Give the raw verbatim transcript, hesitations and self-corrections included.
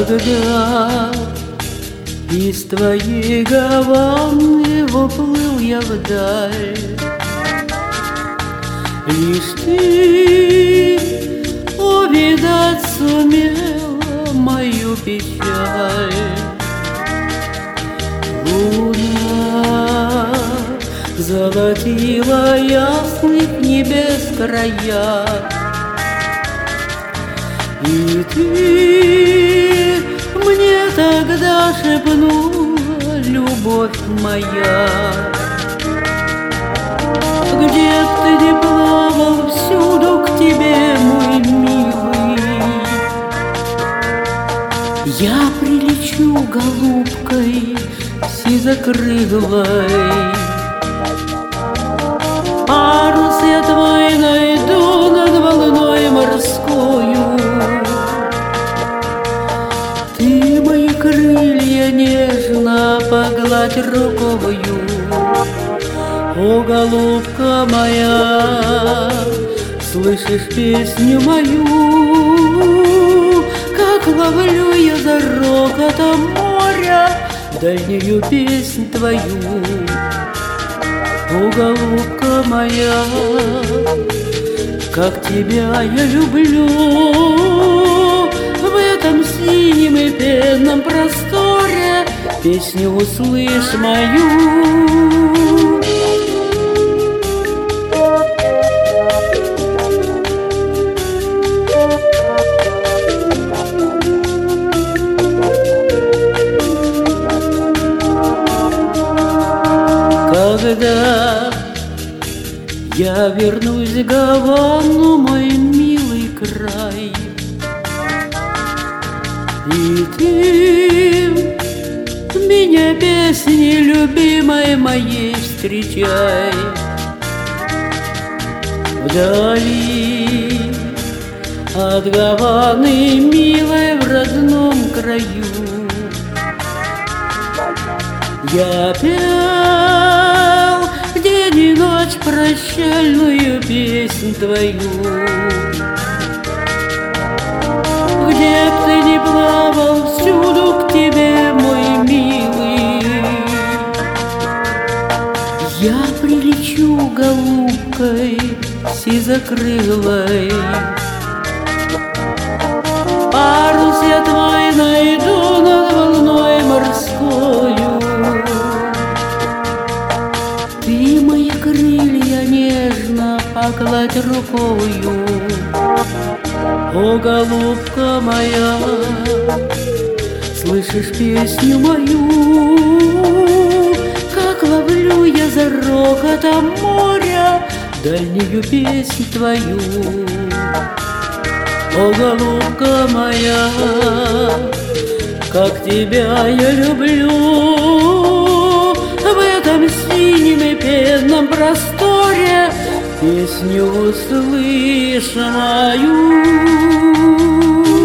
Когда из твоей Гаваны уплыл я вдаль, лишь ты увидать сумела мою печаль. Луна золотила ясных небес края, и ты мне тогда шепнула, любовь моя. Где б ты ни плавал, всюду к тебе, мой милый, я прилечу голубкой сизокрылой. Парус я твой найду над волной морскою, ты мои крылья нежно погладь рукою. О, голубка моя, слышишь песню мою, как ловлю я за рокотом моря дальнюю песнь твою. О, голубка моя, как тебя я люблю, в этом синем и пенном просторе песню услышь мою. Когда я вернусь в Гавану, мой милый край, и ты меня песней любимой моей встречай. Вдали от Гаваны, милой, в родном краю, я пел день и ночь прощальную песнь твою. Где б ты ни плавал, всюду к тебе, мой милый, я прилечу голубкой сизокрылой. Парус я твой найду над волной морскою, ты мои крылья нежно погладь рукою. О, голубка моя, слышишь песню мою, как ловлю я за рокотом моря дальнюю песнь твою. О, голубка моя, как тебя я люблю, в этом синем и пенном просторе песню услышь мою.